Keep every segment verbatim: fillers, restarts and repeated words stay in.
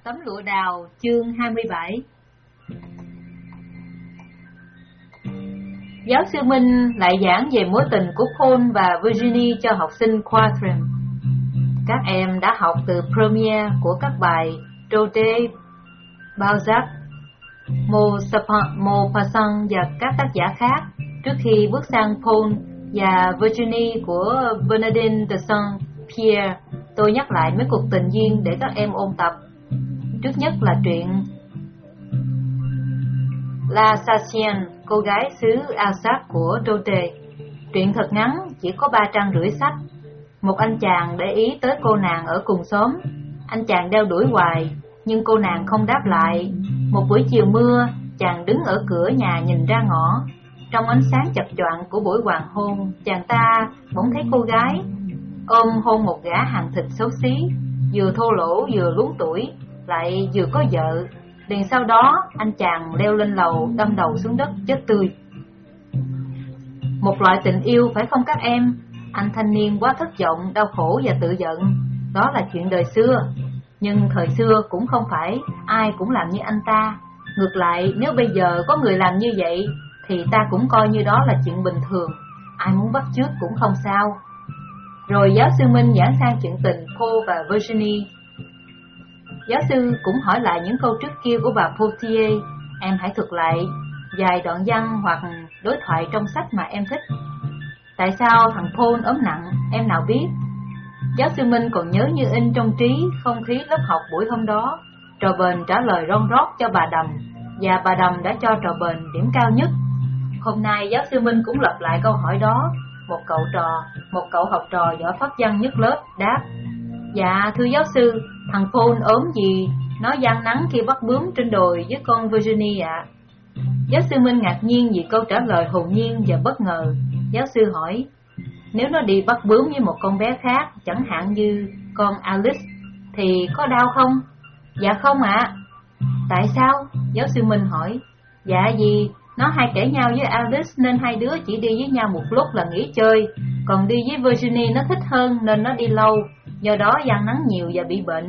Tấm lụa đào chương hai mươi bảy. Giáo sư Minh lại giảng về mối tình của Paul và Virginie cho học sinh Quatrième. Các em đã học từ Première của các bài Daudet, Balzac, Maupassant và các tác giả khác trước khi bước sang Paul và Virginie của Bernardin de Saint-Pierre. Tôi nhắc lại mấy cuộc tình duyên để các em ôn tập. Trước nhất là truyện La Sacienne, cô gái xứ Alsace của Daudet. Truyện thật ngắn, chỉ có ba trang rưỡi sách. Một anh chàng để ý tới cô nàng ở cùng xóm. Anh chàng đeo đuổi hoài, nhưng cô nàng không đáp lại. Một buổi chiều mưa, chàng đứng ở cửa nhà nhìn ra ngõ. Trong ánh sáng chập choạng của buổi hoàng hôn, chàng ta bỗng thấy cô gái ôm hôn một gã hàng thịt xấu xí, vừa thô lỗ vừa luống tuổi, lại vừa có vợ. Liền sau đó anh chàng leo lên lầu, đâm đầu xuống đất chết tươi. Một loại tình yêu phải không các em? Anh thanh niên quá thất vọng, đau khổ và tự giận. Đó là chuyện đời xưa. Nhưng thời xưa cũng không phải ai cũng làm như anh ta. Ngược lại, nếu bây giờ có người làm như vậy thì ta cũng coi như đó là chuyện bình thường. Ai muốn bắt chước cũng không sao. Rồi giáo sư Minh giảng sang chuyện tình Paul và Virginie. Giáo sư cũng hỏi lại những câu trước kia của bà Potier. Em hãy thuật lại vài đoạn văn hoặc đối thoại trong sách mà em thích. Tại sao thằng Paul ốm nặng, em nào biết? Giáo sư Minh còn nhớ như in trong trí không khí lớp học buổi hôm đó. Trò Bền trả lời ron rót cho bà Đầm, và bà Đầm đã cho Trò Bền điểm cao nhất. Hôm nay giáo sư Minh cũng lặp lại câu hỏi đó. Một cậu trò, một cậu học trò giỏi phát văn nhất lớp đáp: Dạ thưa giáo sư, thằng Paul ốm gì nó gian nắng khi bắt bướm trên đồi với con Virginie ạ. Giáo sư Minh ngạc nhiên vì câu trả lời hồn nhiên và bất ngờ. Giáo sư hỏi: Nếu nó đi bắt bướm với một con bé khác, chẳng hạn như con Alice, thì có đau không? Dạ không ạ. Tại sao? Giáo sư Minh hỏi. Dạ vì nó hay kể nhau với Alice nên hai đứa chỉ đi với nhau một lúc là nghỉ chơi. Còn đi với Virginie nó thích hơn nên nó đi lâu, do đó gian nắng nhiều và bị bệnh.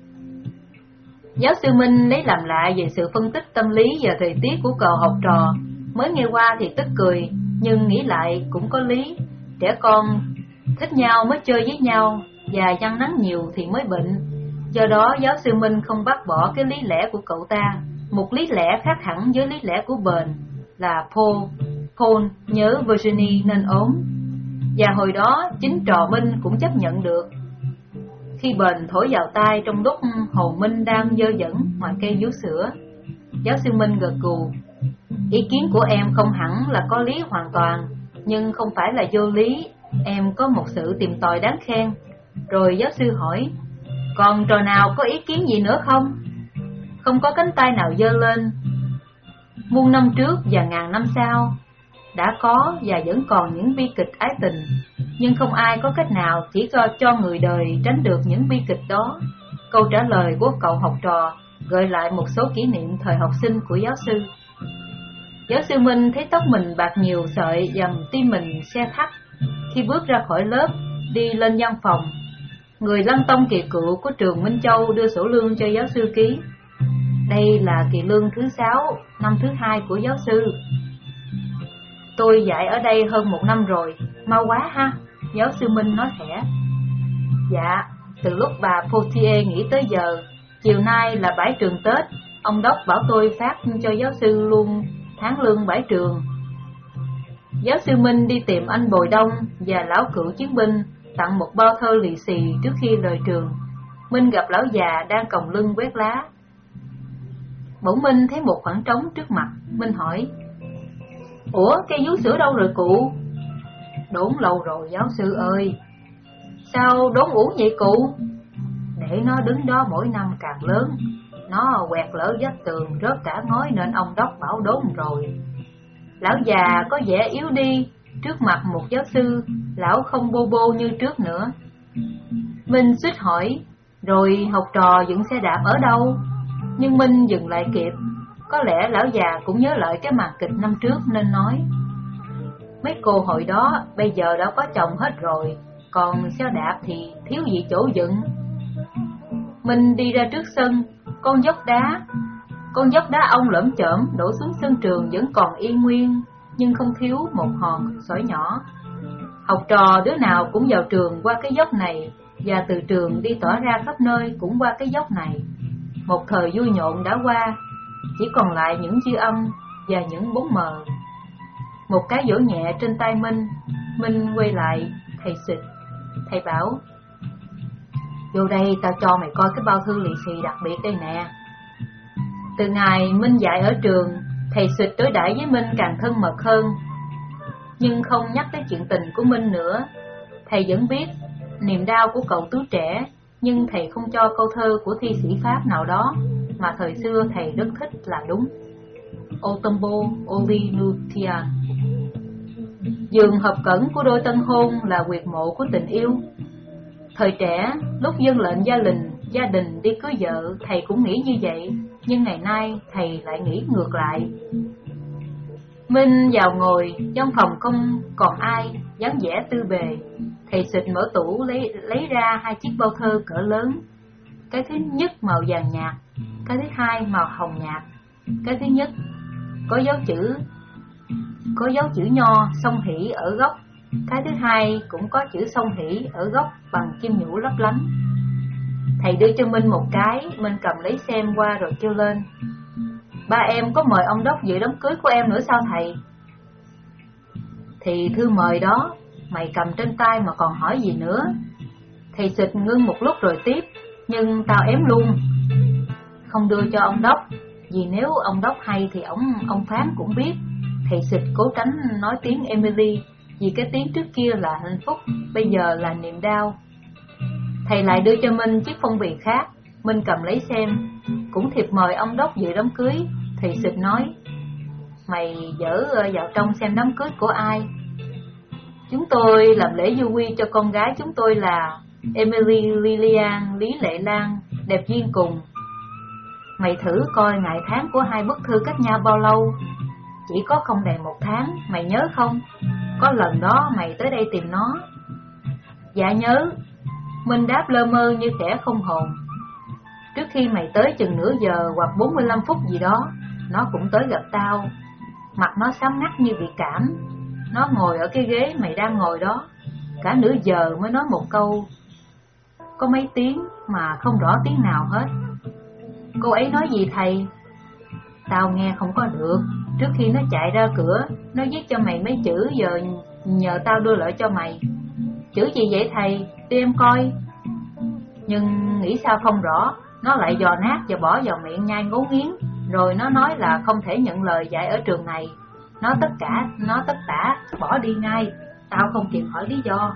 Giáo sư Minh lấy làm lạ về sự phân tích tâm lý và thời tiết của cậu học trò. Mới nghe qua thì tức cười, nhưng nghĩ lại cũng có lý. Trẻ con thích nhau mới chơi với nhau, và gian nắng nhiều thì mới bệnh. Do đó giáo sư Minh không bác bỏ cái lý lẽ của cậu ta. Một lý lẽ khác hẳn với lý lẽ của Bền là Paul Paul nhớ Virginie nên ốm. Và hồi đó chính Trò Minh cũng chấp nhận được. Khi Bền thổi vào tai trong lúc hồn Minh đang dơ dẫn ngoài cây vú sữa. Giáo sư Minh gật gù. Ý kiến của em không hẳn là có lý hoàn toàn, nhưng không phải là vô lý. Em có một sự tìm tòi đáng khen. Rồi giáo sư hỏi: Còn trò nào có ý kiến gì nữa không? Không có cánh tay nào dơ lên. Muôn năm trước và ngàn năm sau đã có và vẫn còn những bi kịch ái tình, nhưng không ai có cách nào chỉ cho, cho người đời tránh được những bi kịch đó. Câu trả lời của cậu học trò gợi lại một số kỷ niệm thời học sinh của giáo sư. Giáo sư Minh thấy tóc mình bạc nhiều sợi và tim mình se thắt. Khi bước ra khỏi lớp, đi lên văn phòng, người lăng tông kỳ cựu của trường Minh Châu đưa sổ lương cho giáo sư ký. Đây là kỳ lương thứ sáu, năm thứ hai của giáo sư. Tôi dạy ở đây hơn một năm rồi, mau quá ha, giáo sư Minh nói khẽ. Dạ, từ lúc bà Potier nghỉ tới giờ, chiều nay là bãi trường Tết, ông Đốc bảo tôi phát cho giáo sư luôn tháng lương bãi trường. Giáo sư Minh đi tìm anh Bồi Đông và lão cựu chiến binh, tặng một bao thơ lì xì trước khi rời trường. Minh gặp lão già đang còng lưng quét lá. Bỗng Minh thấy một khoảng trống trước mặt. Minh hỏi: Ủa, cây vú sữa đâu rồi cụ? Đốn lâu rồi giáo sư ơi. Sao đốn uổng vậy cụ? Để nó đứng đó mỗi năm càng lớn. Nó quẹt lỡ vách tường, rớt cả ngói nên ông Đốc bảo đốn rồi. Lão già có vẻ yếu đi. Trước mặt một giáo sư, lão không bô bô như trước nữa. Minh suýt hỏi: Rồi học trò dựng xe đạp ở đâu? Nhưng Minh dừng lại kịp. Có lẽ lão già cũng nhớ lại cái màn kịch năm trước nên nói: Mấy cô hồi đó bây giờ đã có chồng hết rồi, còn xe đạp thì thiếu gì chỗ dựng. Minh đi ra trước sân. Có con dốc đá. Con dốc đá ông lởm chởm đổ xuống sân trường vẫn còn y nguyên, nhưng không thiếu một hòn sỏi nhỏ. Học trò đứa nào cũng vào trường qua cái dốc này, và từ trường đi tỏa ra khắp nơi cũng qua cái dốc này. Một thời vui nhộn đã qua, chỉ còn lại những dư âm và những bóng mờ. Một cái vỗ nhẹ trên tay Minh. Minh quay lại, thầy xịt. Thầy bảo: vô đây tao cho mày coi cái bao thư lì xì đặc biệt đây nè. Từ ngày Minh dạy ở trường, thầy xịt đối đãi với Minh càng thân mật hơn, nhưng không nhắc tới chuyện tình của Minh nữa. Thầy vẫn biết niềm đau của cậu tú trẻ, nhưng thầy không cho câu thơ của thi sĩ Pháp nào đó mà thời xưa thầy rất thích là đúng: O tombo oli nutia. Giường hợp cẩn của đôi tân hôn là huyệt mộ của tình yêu. Thời trẻ, lúc dân lệnh gia đình, gia đình đi cưới vợ, thầy cũng nghĩ như vậy, nhưng ngày nay thầy lại nghĩ ngược lại. Minh vào ngồi, trong phòng không còn ai, dáng vẻ tư bề. Thầy xịt mở tủ lấy lấy ra hai chiếc bao thơ cỡ lớn. Cái thứ nhất màu vàng nhạt, cái thứ hai màu hồng nhạt. Cái thứ nhất có dấu chữ có dấu chữ nho song hỷ ở góc. Cái thứ hai cũng có chữ song hỷ ở góc bằng kim nhũ lấp lánh. Thầy đưa cho Minh một cái, Minh cầm lấy xem qua rồi kêu lên: ba em có mời ông đốc dự đám cưới của em nữa sao thầy? Thì thư mời đó, mày cầm trên tay mà còn hỏi gì nữa? Thầy xịt ngưng một lúc rồi tiếp: nhưng tao ém luôn, không đưa cho ông đốc, vì nếu ông đốc hay thì ông ông phán cũng biết. Thầy xịt cố tránh nói tiếng Emily, vì cái tiếng trước kia là hạnh phúc, bây giờ là niềm đau. Thầy lại đưa cho Minh chiếc phong bì khác. Minh cầm lấy xem, cũng thiệp mời ông đốc dự đám cưới. Thầy xịt nói: mày dở vào trong xem đám cưới của ai. Chúng tôi làm lễ du quy cho con gái chúng tôi là Emily Lilian Lý Lệ Lan, đẹp duyên cùng. Mày thử coi ngày tháng của hai bức thư cách nhau bao lâu. Chỉ có không đầy một tháng, mày nhớ không? Có lần đó mày tới đây tìm nó. Dạ nhớ. Minh đáp lơ mơ như kẻ không hồn. Trước khi mày tới chừng nửa giờ hoặc bốn mươi lăm phút gì đó, nó cũng tới gặp tao. Mặt nó xám ngắt như bị cảm. Nó ngồi ở cái ghế mày đang ngồi đó. Cả nửa giờ mới nói một câu. Có mấy tiếng mà không rõ tiếng nào hết. Cô ấy nói gì thầy? Tao nghe không có được. Trước khi nó chạy ra cửa, nó viết cho mày mấy chữ, giờ nhờ tao đưa lại cho mày. Chữ gì vậy thầy? Đi em coi. Nhưng nghĩ sao không rõ, nó lại dò nát và bỏ vào miệng nhai ngấu nghiến. Rồi nó nói là không thể nhận lời dạy ở trường này. Nó tất cả, nó tất tả bỏ đi ngay. Tao không kịp hỏi lý do.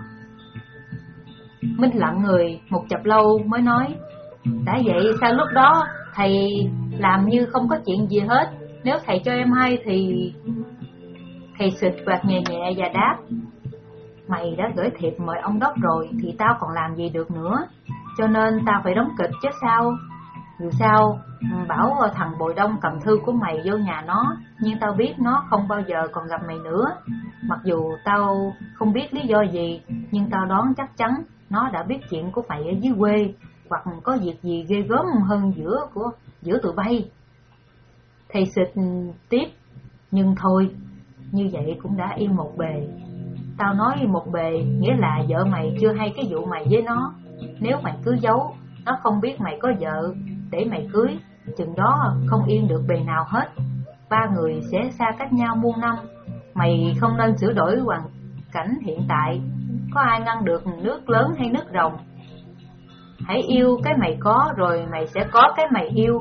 Minh lặng người một chập lâu mới nói: đã vậy sao lúc đó thầy làm như không có chuyện gì hết? Nếu thầy cho em hay thì... Thầy xịt quạt nhẹ nhẹ và đáp: mày đã gửi thiệp mời ông đốc rồi thì tao còn làm gì được nữa. Cho nên tao phải đóng kịch chứ sao. Dù sao bảo thằng Bồi Đông cầm thư của mày vô nhà nó, nhưng tao biết nó không bao giờ còn gặp mày nữa. Mặc dù tao không biết lý do gì, nhưng tao đoán chắc chắn nó đã biết chuyện của mày ở dưới quê, hoặc có việc gì ghê gớm hơn giữa của giữa tụi bay. Thầy xịt tiếp: nhưng thôi, như vậy cũng đã im một bề. Tao nói một bề nghĩa là vợ mày chưa hay cái vụ mày với nó. Nếu mày cứ giấu, nó không biết mày có vợ để mày cưới, chừng đó không yên được bề nào hết. Ba người sẽ xa cách nhau muôn năm. Mày không nên sửa đổi hoàn cảnh hiện tại. Có ai ngăn được nước lớn hay nước rồng. Hãy yêu cái mày có, rồi mày sẽ có cái mày yêu.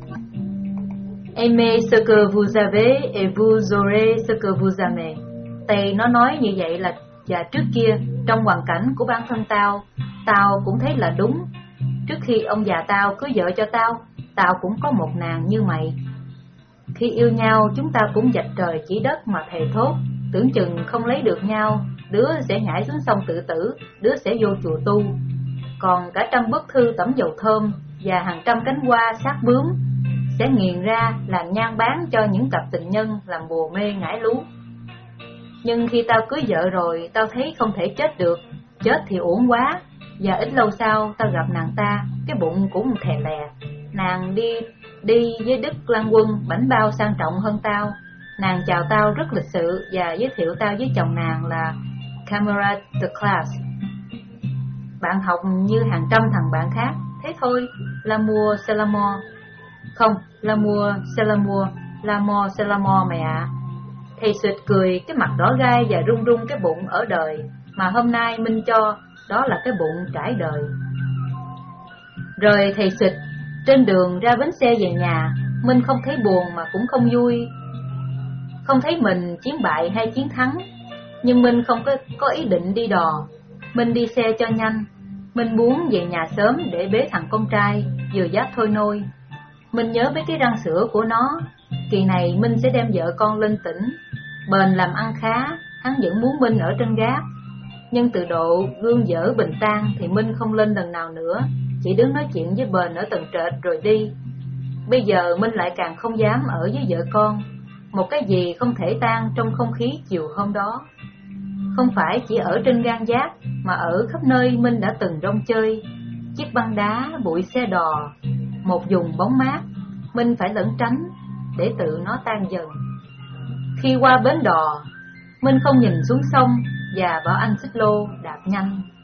Aimez ce que vous avez et vous aurez ce que vous aimez. Tây nó nói như vậy là và trước kia trong hoàn cảnh của bản thân tao, tao cũng thấy là đúng. Trước khi ông già tao cưới vợ cho tao, tao cũng có một nàng như mày. Khi yêu nhau chúng ta cũng vạch trời chỉ đất mà thề thốt, tưởng chừng không lấy được nhau, đứa sẽ nhảy xuống sông tự tử, đứa sẽ vô chùa tu. Còn cả trăm bức thư tẩm dầu thơm và hàng trăm cánh hoa sát bướm sẽ nghiền ra làm nhang bán cho những cặp tình nhân làm bùa mê ngải lú. Nhưng khi tao cưới vợ rồi, tao thấy không thể chết được, chết thì uổng quá. Và ít lâu sau tao gặp nàng ta, cái bụng cũng thè lè. Nàng đi đi với Đức Lan Quân bảnh bao sang trọng hơn tao. Nàng chào tao rất lịch sự và giới thiệu tao với chồng nàng là Camarade de classe, bạn học như hàng trăm thằng bạn khác. Thế thôi, l'amour c'est l'amour. Không, l'amour c'est l'amour, l'amour c'est l'amour mẹ ạ. Thầy Sụt cười cái mặt đỏ gai và rung rung cái bụng ở đời mà hôm nay Minh cho đó là cái bụng trải đời. Rồi thầy Sụt trên đường ra bến xe về nhà, Minh không thấy buồn mà cũng không vui. Không thấy mình chiến bại hay chiến thắng, nhưng Minh không có, có ý định đi đò. Minh đi xe cho nhanh. Minh muốn về nhà sớm để bế thằng con trai vừa giáp thôi nôi. Minh nhớ mấy cái răng sữa của nó. Kỳ này Minh sẽ đem vợ con lên tỉnh. Bền làm ăn khá, hắn vẫn muốn Minh ở trên gác. Nhưng từ độ gương dở bình tan thì Minh không lên lần nào nữa, chỉ đứng nói chuyện với Bền ở tầng trệt rồi đi. Bây giờ Minh lại càng không dám ở với vợ con. Một cái gì không thể tan trong không khí chiều hôm đó. Không phải chỉ ở trên gan giác, mà ở khắp nơi Minh đã từng rong chơi. Chiếc băng đá, bụi xe đò, một vùng bóng mát, Minh phải lẩn tránh để tự nó tan dần. Khi qua bến đò, Minh không nhìn xuống sông và bảo anh xích lô đạp nhanh.